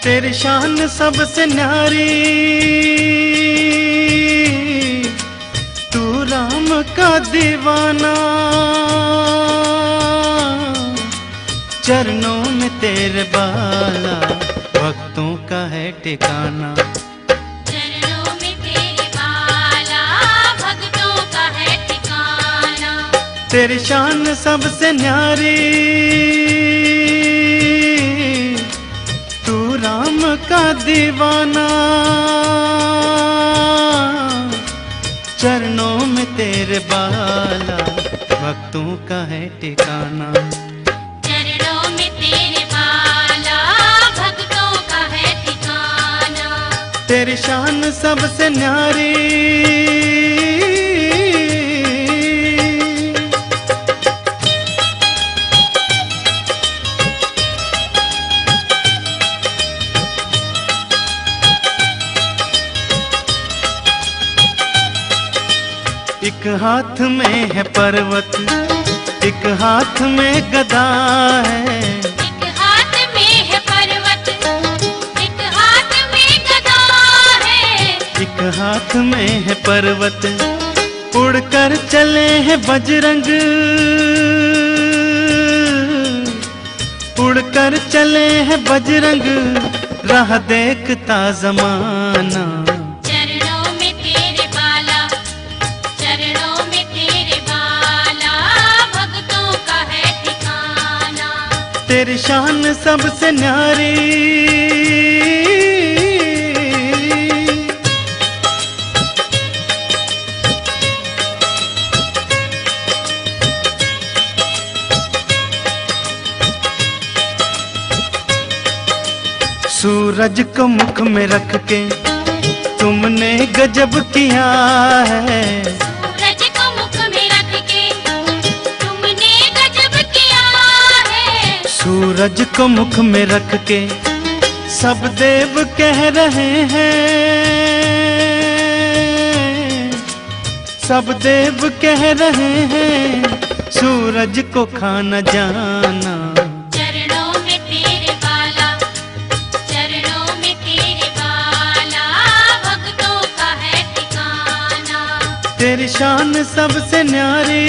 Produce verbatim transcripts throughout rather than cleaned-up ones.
तेरी शान सबसे न्यारी, तू राम का दीवाना। चरणों में तेरे बाला, भक्तों का है ठिकाना। चरणों में तेरे बाला, भक्तों का है ठिकाना। तेरी शान सबसे न्यारी, तू राम का दीवाना। चरणों में तेरे बाला, भक्तों का है ठिकाना। चरणों में तेरे बाला, भक्तों का है ठिकाना। तेरी शान सबसे न्यारी, एक हाथ में है पर्वत, एक हाथ में गदा है। एक हाथ में है पर्वत, एक हाथ में गदा है। एक हाथ में है पर्वत, उड़कर चले हैं बजरंग। उड़कर चले हैं बजरंग, राह देखता जमाना। चरणों में तेरे बाला, चरणों में तेरे बाला, भक्तों का है ठिकाना। तेरी शान सबसे न्यारी, सूरज को मुख में रख के तुमने गजब किया है। सूरज को मुख में रख के तुमने गजब किया है। सूरज को मुख में रख के सब देव कह रहे हैं। सब देव कह रहे हैं, सूरज को खा न जाना। चरणों में तेरे बाला, चरणों में तेरे बाला, भक्तों का है ठिकाना। तेरी शान सबसे न्यारी,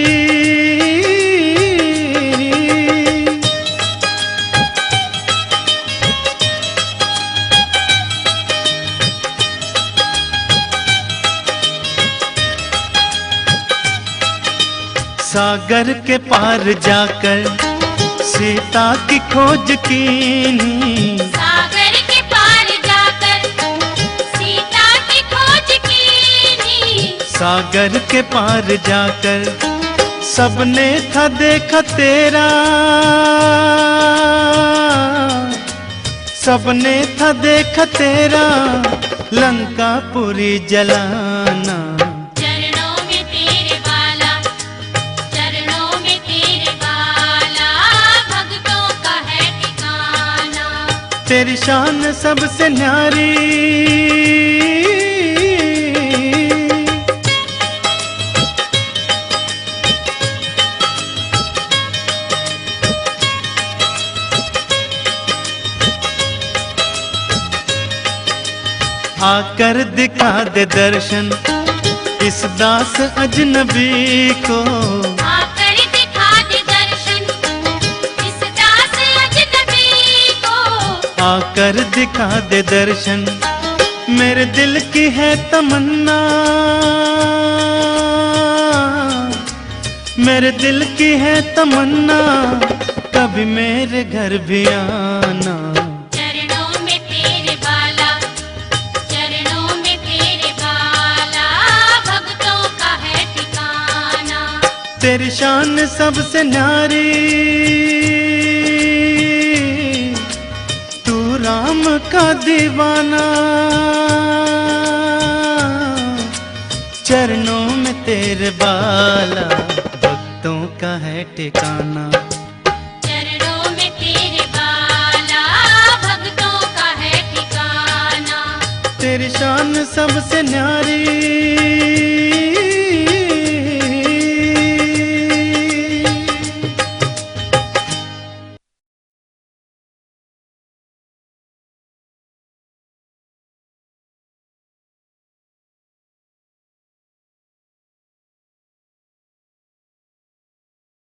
सागर के पार जाकर सीता की खोज कीनी। सागर के पार जाकर सीता की खोज कीनी। सागर के पार जाकर सबने था देखा तेरा। सबने था देखा तेरा, लंकापुरी जलाना। चरणों में तेरे बाला, चरणों में तेरे बाला, भक्तों का है ठिकाना। तेरी शान सबसे न्यारी, आकर दिखा दे दर्शन इस दास अजनबी को। आकर दिखा दे दर्शन इस दास अजनबी को। आकर दिखा दे दर्शन, मेरे दिल की है तमन्ना। मेरे दिल की है तमन्ना, कभी मेरे घर भी आना। चरणों में तेरे बाला, चरणों में तेरे बाला, भक्तों का है ठिकाना। तेरी शान सबसे न्यारी, तू राम का दीवाना। चरणों में तेरे बाला, भक्तों का है ठिकाना। चरणों में तेरे बाला, भक्तों का है ठिकाना। तेरी शान सबसे न्यारी।